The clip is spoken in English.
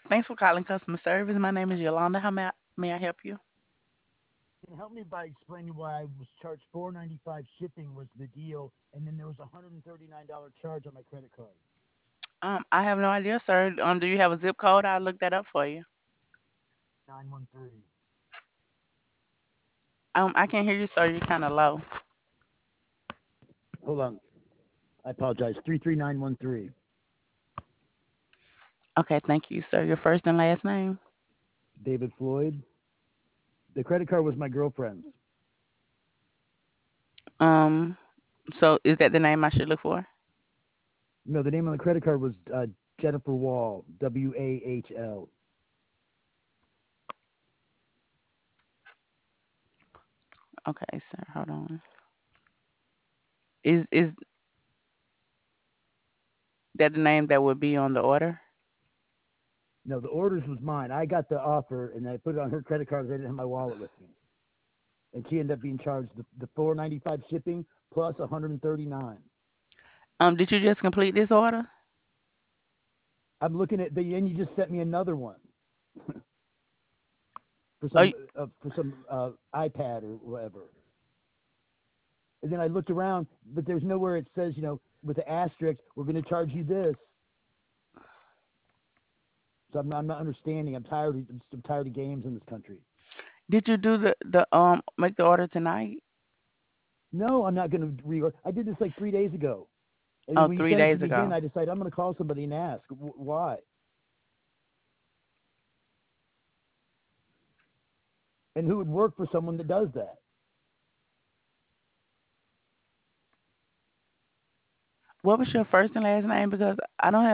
Thanks for calling customer service. My name is Yolanda. How may I help you? Can you help me by explaining why I was charged $4.95 shipping was the deal, and then there was a $139 charge on my credit card? I have no idea, sir. Do you have a zip code? I'll look that up for you. 913. I can't hear you, sir. You're kind of low. Hold on. I apologize. 33913. Okay, thank you, sir. Your first and last name. David Floyd. The credit card was my girlfriend's. Um, so is that the name I should look for? No, the name on the credit card was Jennifer Wall. Wahl. Okay, sir. Hold on. Is that the name that would be on the order? No, the orders was mine. I got the offer, and I put it on her credit card because I didn't have my wallet with me. And she ended up being charged the $4.95 shipping plus 139. Did you just complete this order? I'm looking at the, and you just sent me another one Oh, for some iPad or whatever. And then I looked around, but there's nowhere it says, with the asterisk, we're going to charge you this. So I'm not understanding. I'm tired of games in this country. did you do the make the order tonight? No, I'm not going to reorder. I did this like 3 days ago. And then Oh, when you three sent it to days me again, ago. I decided I'm going to call somebody and ask why. And who would work for someone that does that? What was your first and last name? Because I don't have